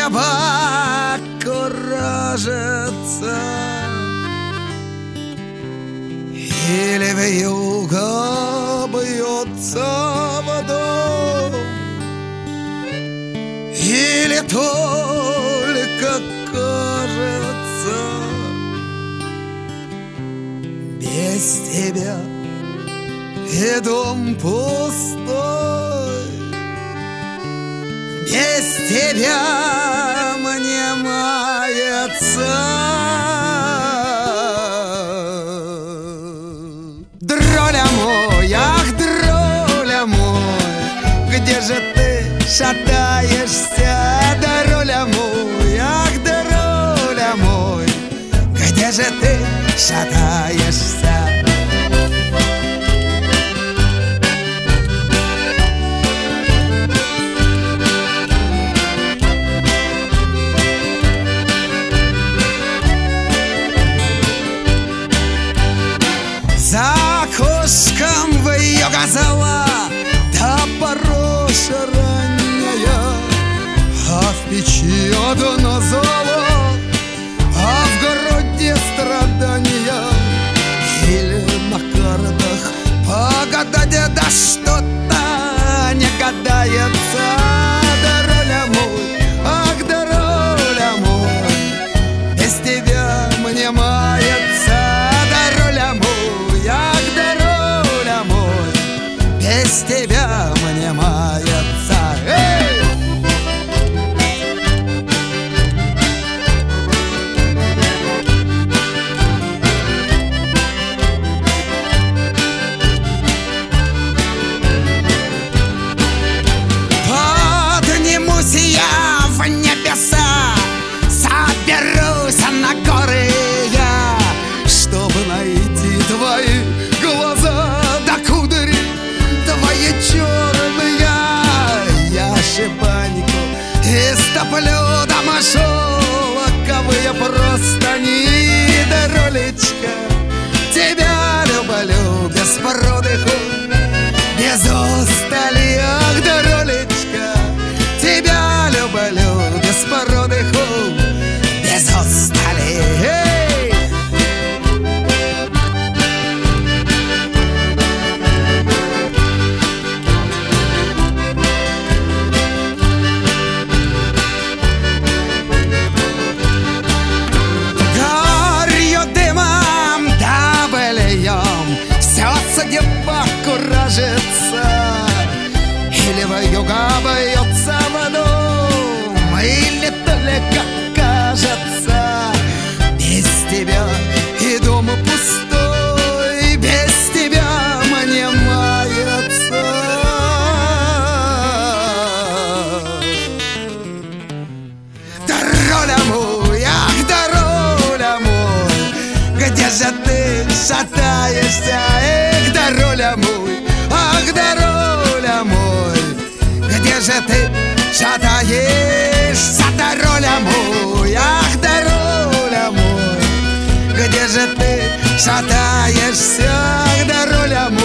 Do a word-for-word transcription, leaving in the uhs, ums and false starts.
небо куражится, или вьюга бьется водой, или только кажется, без тебя и дом пустой, без тебя мне мается. Дроля мой, ах, дроля мой, где же ты шатаешься? Дроля мой, ах, дроля мой, где же ты шатаешься? За окошком вьюга зала, да пороша ранняя, а в печи одно золо, а в городе страдания. Или на картах погадать, да что-то не гадается. Дороля мой, ах, дороля мой, без тебя мне мается. Дороля мой, ах, дороля мой, без тебя мне мается. Эй! Поднимусь я в небеса, соберусь на горы я, чтобы найти твои глаза, да кудри твои черные. Я шибаньку истоплю, да шелковые простыни. Доролечка, тебя люблю без продыху, без устали. Ах, доролечка, тебя люблю без продыху, без устали. Эй! Горью дымом да быльем все судьба куражится, или вьюга бьется водой, или только кажется, без тебя и дом пустой, без тебя мне мается. Дороля мой, ах, дороля мой, где же ты шатаешься? Эх, дороля мой, ах, дороля мой, где же ты шатаешься? Дороля мой, ах, дороля мой, где же ты шатаешься? Дороля мой.